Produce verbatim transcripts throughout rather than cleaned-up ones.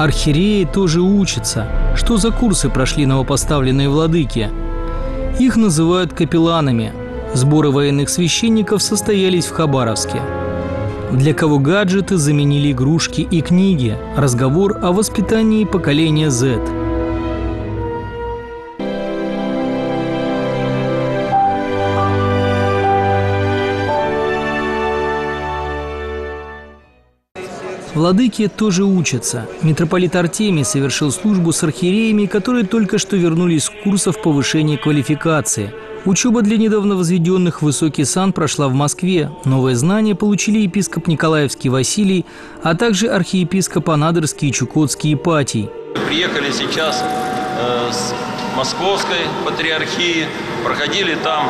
Архиереи тоже учатся. Что за курсы прошли новопоставленные владыки? Их называют капелланами. Сборы военных священников состоялись в Хабаровске. Для кого гаджеты заменили игрушки и книги? Разговор о воспитании поколения Z. Владыки тоже учатся. Митрополит Артемий совершил службу с архиереями, которые только что вернулись с курсов повышения квалификации. Учеба для недавно возведенных в высокий сан прошла в Москве. Новые знания получили епископ Николаевский Василий, а также архиепископ Анадырский и Чукотский Ипатий. Приехали сейчас э, с Московской патриархии, проходили там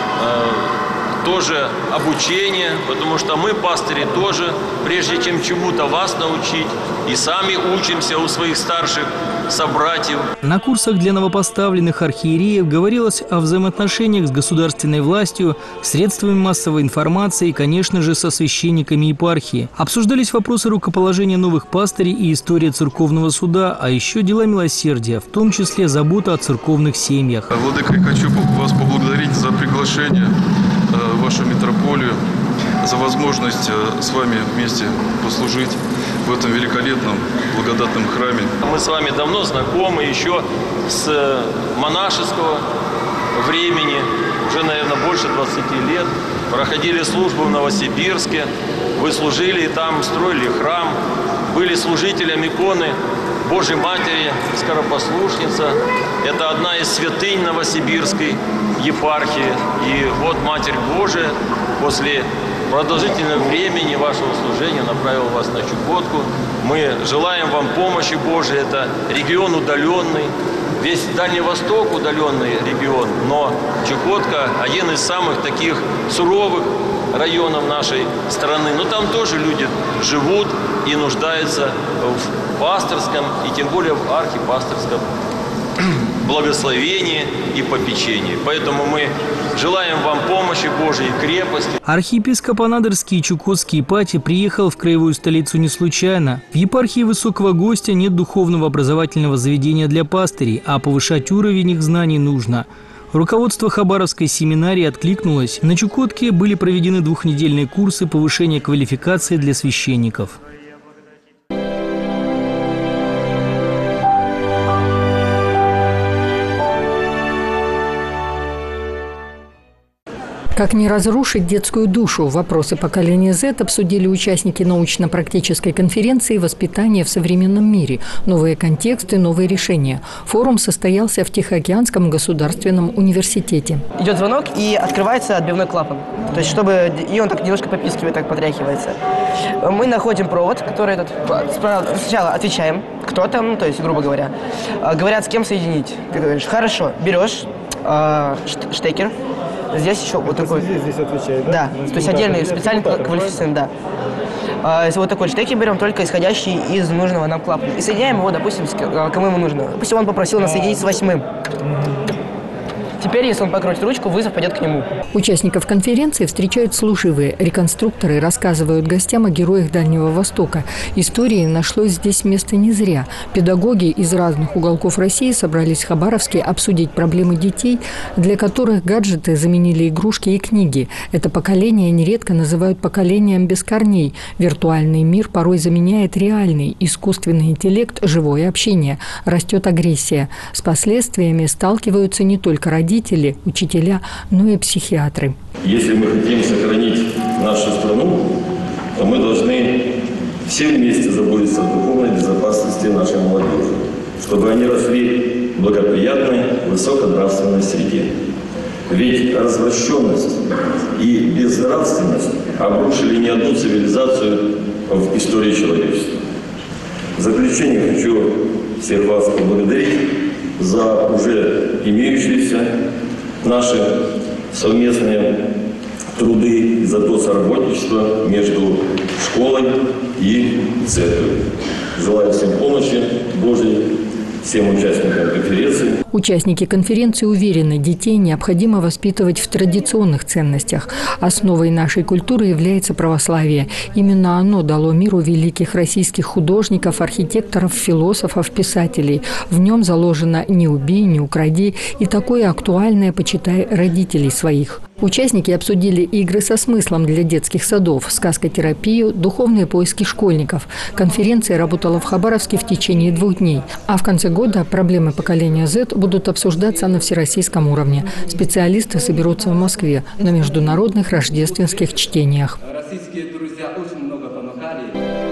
э, тоже обучение, потому что мы, пастыри, тоже, прежде чем чему-то вас научить, и сами учимся у своих старших собратьев. На курсах для новопоставленных архиереев говорилось о взаимоотношениях с государственной властью, средствами массовой информации и, конечно же, со священниками епархии. Обсуждались вопросы рукоположения новых пастырей и история церковного суда, а еще дела милосердия, в том числе забота о церковных семьях. Владыка, я хочу вас поблагодарить за приглашение в вашу митрополию, за возможность с вами вместе послужить в этом великолепном, благодатном храме. Мы с вами давно знакомы, еще с монашеского времени, уже, наверное, больше двадцати лет. Проходили службу в Новосибирске, вы служили там, строили храм, были служителем иконы Божьей Матери, Скоропослушница. Это одна из святынь Новосибирской епархии. И вот Матерь Божия после продолжительного времени вашего служения направил вас на Чукотку. Мы желаем вам помощи Божией. Это регион удаленный, весь Дальний Восток удаленный регион, но Чукотка один из самых таких суровых районов нашей страны. Но там тоже люди живут и нуждаются в пасторском, и тем более в архипасторском благословении и попечении. Поэтому мы желаем вам помощи Божией и крепости. Архиепископ Анадырский и Чукотский Ипатий приехал в краевую столицу не случайно. В епархии высокого гостя нет духовного образовательного заведения для пастырей, а повышать уровень их знаний нужно. Руководство Хабаровской семинарии откликнулось. На Чукотке были проведены двухнедельные курсы повышения квалификации для священников. Как не разрушить детскую душу? Вопросы поколения Z обсудили участники научно-практической конференции «Воспитание в современном мире. Новые контексты, новые решения». Форум состоялся в Тихоокеанском государственном университете. Идет звонок, и открывается отбивной клапан. То есть, чтобы... И он так немножко попискивает, так потряхивается. Мы находим провод, который этот... Сначала отвечаем, кто там, ну, то есть, грубо говоря. Говорят, с кем соединить. Ты говоришь, хорошо, берешь э, штекер. Здесь еще вот такой. Здесь, здесь отвечает, да? Да, то есть отдельный, специально квалифицированный, да. А, если вот такой штеки берем, только исходящий из нужного нам клапана. И соединяем его, допустим, с кому ему нужно. Допустим, он попросил нас соединить с восьмым. Теперь, если он покрутит ручку, вызов пойдет к нему. Участников конференции встречают служивые. Реконструкторы рассказывают гостям о героях Дальнего Востока. Истории нашлось здесь место не зря. Педагоги из разных уголков России собрались в Хабаровске обсудить проблемы детей, для которых гаджеты заменили игрушки и книги. Это поколение нередко называют поколением без корней. Виртуальный мир порой заменяет реальный. Искусственный интеллект, живое общение. Растет агрессия. С последствиями сталкиваются не только родители, Родители, учителя, но и психиатры. Если мы хотим сохранить нашу страну, то мы должны все вместе заботиться о духовной безопасности нашей молодежи, чтобы они росли в благоприятной, высоконравственной среде. Ведь развращенность и безнравственность обрушили не одну цивилизацию в истории человечества. В заключение хочу всех вас поблагодарить за уже имеющиеся наши совместные труды, за то соработничество между школой и церковью. Желаю всем помощи Божьей всем участникам конференции. Участники конференции уверены, детей необходимо воспитывать в традиционных ценностях. Основой нашей культуры является православие. Именно оно дало миру великих российских художников, архитекторов, философов, писателей. В нем заложено «не убей, не укради» и такое актуальное «почитай родителей своих». Участники обсудили игры со смыслом для детских садов, сказкотерапию, духовные поиски школьников. Конференция работала в Хабаровске в течение двух дней. А в конце года проблемы поколения зет будут обсуждаться на всероссийском уровне. Специалисты соберутся в Москве на международных рождественских чтениях. Российские друзья очень много помогали.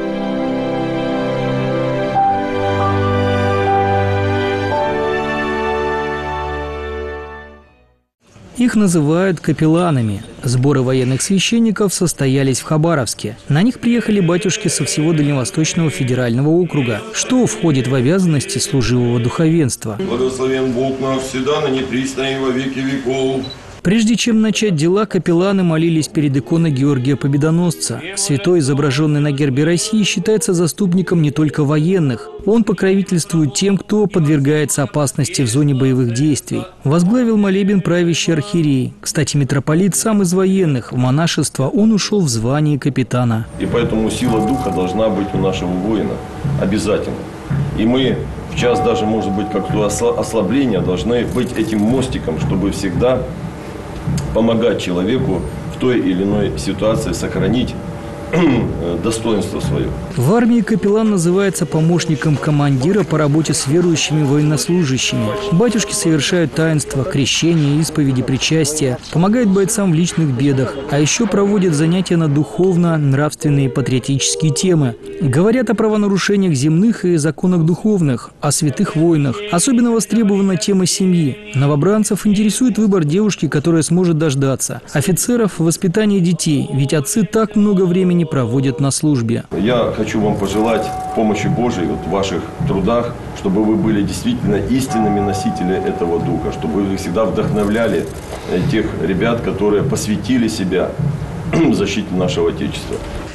Их называют капелланами. Сборы военных священников состоялись в Хабаровске. На них приехали батюшки со всего Дальневосточного федерального округа. Что входит в обязанности служивого духовенства? Благословен Бог наш всегда, ныне присно и во веки веков. Прежде чем начать дела, капелланы молились перед иконой Георгия Победоносца. Святой, изображенный на гербе России, считается заступником не только военных. Он покровительствует тем, кто подвергается опасности в зоне боевых действий. Возглавил молебен правящий архиерей. Кстати, митрополит сам из военных. В монашество он ушел в звании капитана. И поэтому сила духа должна быть у нашего воина. Обязательно. И мы в час даже, может быть, как-то ослабления должны быть этим мостиком, чтобы всегда помогать человеку в той или иной ситуации сохранить достоинство свое. В армии капеллан называется помощником командира по работе с верующими военнослужащими. Батюшки совершают таинства, крещения, исповеди, причастия, помогают бойцам в личных бедах, а еще проводят занятия на духовно-нравственные и патриотические темы. Говорят о правонарушениях земных и законах духовных, о святых войнах. Особенно востребована тема семьи. Новобранцев интересует выбор девушки, которая сможет дождаться. Офицеров – воспитание детей, ведь отцы так много времени проводят на службе. Я хочу вам пожелать помощи Божией вот в ваших трудах, чтобы вы были действительно истинными носителями этого духа, чтобы вы всегда вдохновляли тех ребят, которые посвятили себя защите нашего Отечества.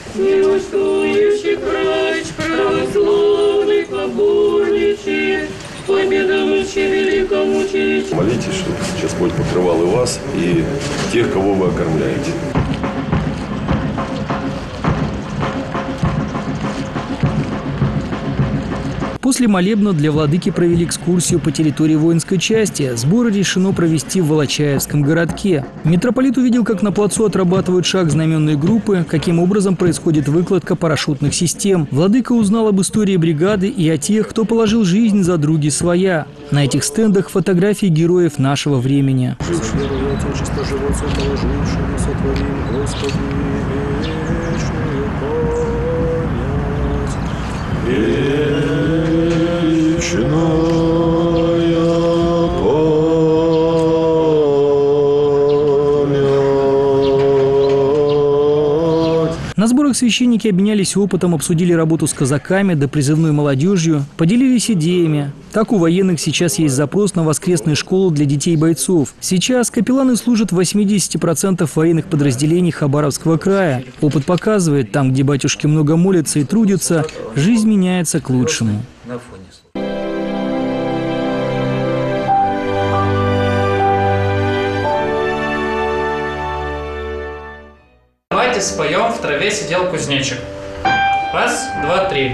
Молитесь, чтобы Господь покрывал и вас, и тех, кого вы окормляете. После молебна для владыки провели экскурсию по территории воинской части. Сборы решено провести в Волочаевском городке. Митрополит увидел, как на плацу отрабатывают шаг знаменные группы, каким образом происходит выкладка парашютных систем. Владыка узнал об истории бригады и о тех, кто положил жизнь за други своя. На этих стендах фотографии героев нашего времени. На сборах священники обменялись опытом, обсудили работу с казаками да призывной молодежью, поделились идеями. Так у военных сейчас есть запрос на воскресные школы для детей бойцов. Сейчас капелланы служат в восьмидесяти процентах военных подразделений Хабаровского края. Опыт показывает, там, где батюшки много молятся и трудятся, жизнь меняется к лучшему. Давайте споем «В траве сидел кузнечик». Раз, два, три.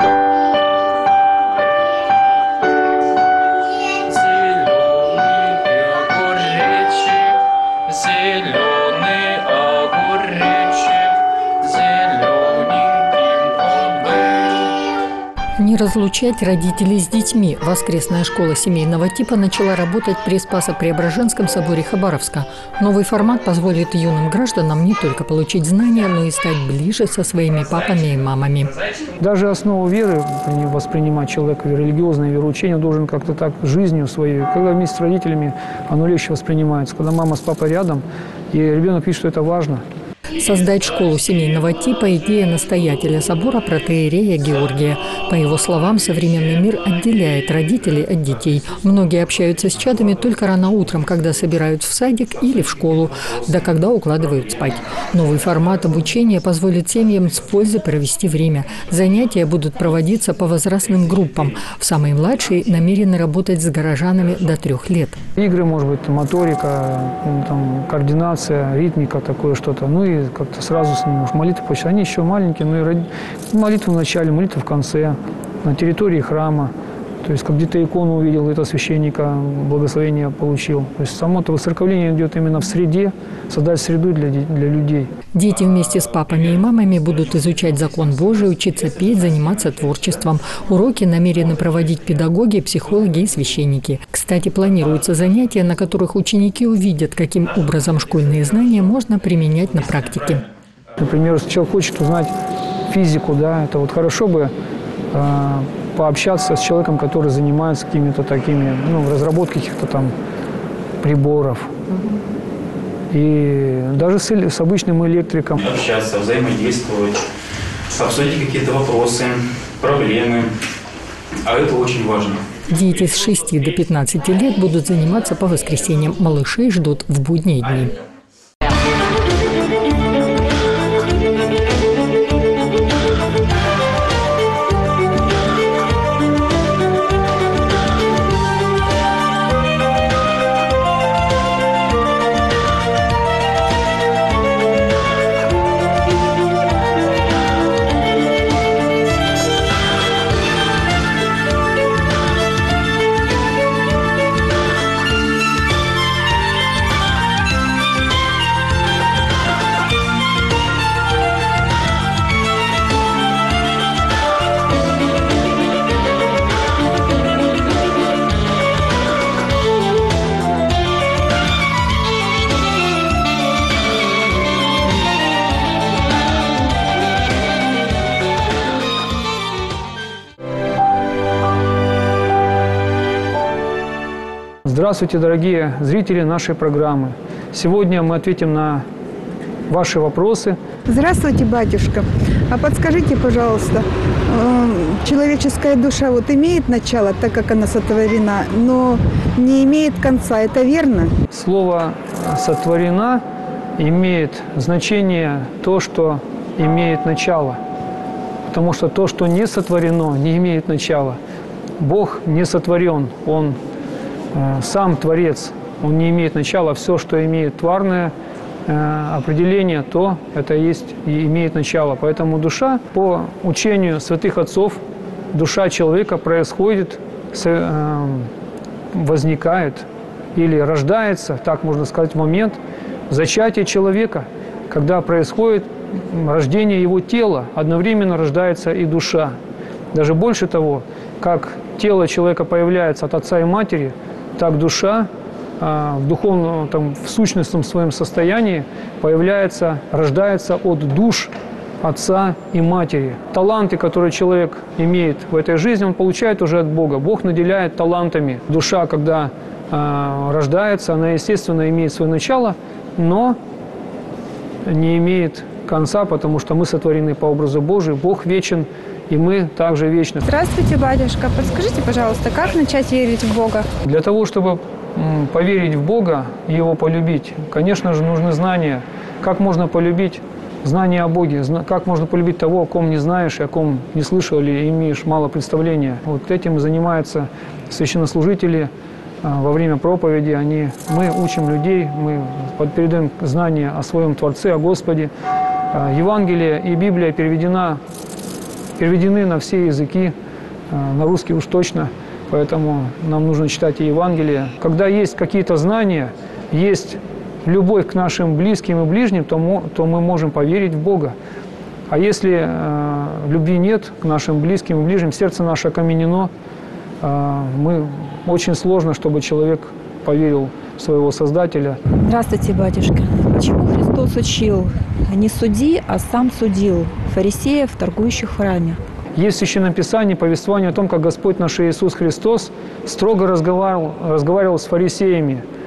Не разлучать родителей с детьми. Воскресная школа семейного типа начала работать при Спасо-Преображенском соборе Хабаровска. Новый формат позволит юным гражданам не только получить знания, но и стать ближе со своими папами и мамами. Даже основу веры воспринимать человек, религиозное вероучение должен как-то так жизнью своей. Когда вместе с родителями, оно легче воспринимается. Когда мама с папой рядом, и ребенок видит, что это важно. Создать школу семейного типа – идея настоятеля собора протоиерея Георгия. По его словам, современный мир отделяет родителей от детей. Многие общаются с чадами только рано утром, когда собирают в садик или в школу, да когда укладывают спать. Новый формат обучения позволит семьям с пользой провести время. Занятия будут проводиться по возрастным группам. В самой младшей намерены работать с горожанами до трех лет. Игры, может быть, моторика, там, координация, ритмика, такое что-то. Ну и как-то сразу с ним молитву почитать. Они еще маленькие, но и молитву в начале, молитву в конце, на территории храма. То есть, как где-то икону увидел, это священника благословение получил. То есть, само это воцерковление идет именно в среде, создать среду для, для людей. Дети вместе с папами и мамами будут изучать закон Божий, учиться петь, заниматься творчеством. Уроки намерены проводить педагоги, психологи и священники. Кстати, планируются занятия, на которых ученики увидят, каким образом школьные знания можно применять на практике. Например, если человек хочет узнать физику, да, это вот хорошо бы э, пообщаться с человеком, который занимается какими-то такими, ну, разработкой каких-то там приборов. И даже с, с обычным электриком. Общаться, взаимодействовать, обсудить какие-то вопросы, проблемы. А это очень важно. Дети с шести до пятнадцати лет будут заниматься по воскресеньям. Малышей ждут в будние дни. Здравствуйте, дорогие зрители нашей программы. Сегодня мы ответим на ваши вопросы. Здравствуйте, батюшка. А подскажите, пожалуйста, человеческая душа вот имеет начало, так как она сотворена, но не имеет конца. Это верно? Слово «сотворена» имеет значение то, что имеет начало. Потому что то, что не сотворено, не имеет начала. Бог не сотворен, Он сам Творец, Он не имеет начала. Все, что имеет тварное э, определение, то это есть и имеет начало. Поэтому душа, по учению святых отцов, душа человека происходит, с, э, возникает или рождается, так можно сказать, в момент зачатия человека, когда происходит рождение его тела, одновременно рождается и душа. Даже больше того, как тело человека появляется от отца и матери, так душа э, в духовном, там, в сущностном своем состоянии появляется, рождается от душ отца и матери. Таланты, которые человек имеет в этой жизни, он получает уже от Бога. Бог наделяет талантами. Душа, когда э, рождается, она, естественно, имеет свое начало, но не имеет конца, потому что мы сотворены по образу Божию. Бог вечен, и мы также вечны. Здравствуйте, батюшка. Подскажите, пожалуйста, как начать верить в Бога? Для того, чтобы поверить в Бога и Его полюбить, конечно же, нужны знания. Как можно полюбить знания о Боге? Как можно полюбить того, о ком не знаешь, о ком не слышал или имеешь мало представления? Вот этим занимаются священнослужители во время проповеди. Они, мы учим людей, мы передаем знания о своем Творце, о Господе. Евангелие и Библия переведена, переведены на все языки, на русский уж точно, поэтому нам нужно читать и Евангелие. Когда есть какие-то знания, есть любовь к нашим близким и ближним, то мы, то мы можем поверить в Бога. А если э, любви нет к нашим близким и ближним, сердце наше окаменено, э, мы, очень сложно, чтобы человек поверил в своего Создателя. Здравствуйте, батюшка. Почему Христос учил: не суди, а сам судил фарисеев, торгующих в храме? Есть в Священном Писании повествование о том, как Господь наш Иисус Христос строго разговаривал, разговаривал с фарисеями.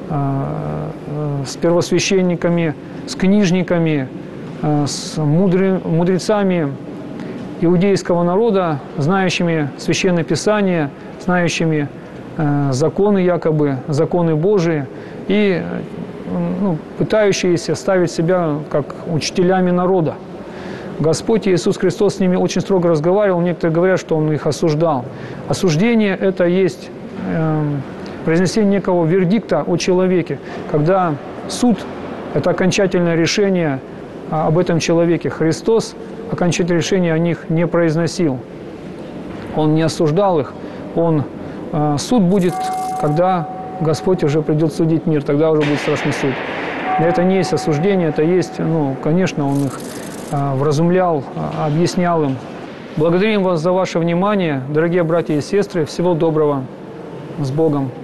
с первосвященниками, с книжниками, с мудрецами иудейского народа, знающими Священное Писание, знающими законы якобы, законы Божии, и ну, пытающиеся ставить себя как учителями народа. Господь Иисус Христос с ними очень строго разговаривал. Некоторые говорят, что Он их осуждал. Осуждение – это есть э, произнесение некого вердикта о человеке, когда суд – это окончательное решение об этом человеке. Христос окончательное решение о них не произносил. Он не осуждал их. Он, э, суд будет, когда Господь уже придет судить мир, тогда уже будет страшный суд. Это не есть осуждение, это есть, ну, конечно, Он их вразумлял, объяснял им. Благодарим вас за ваше внимание, дорогие братья и сестры. Всего доброго. С Богом.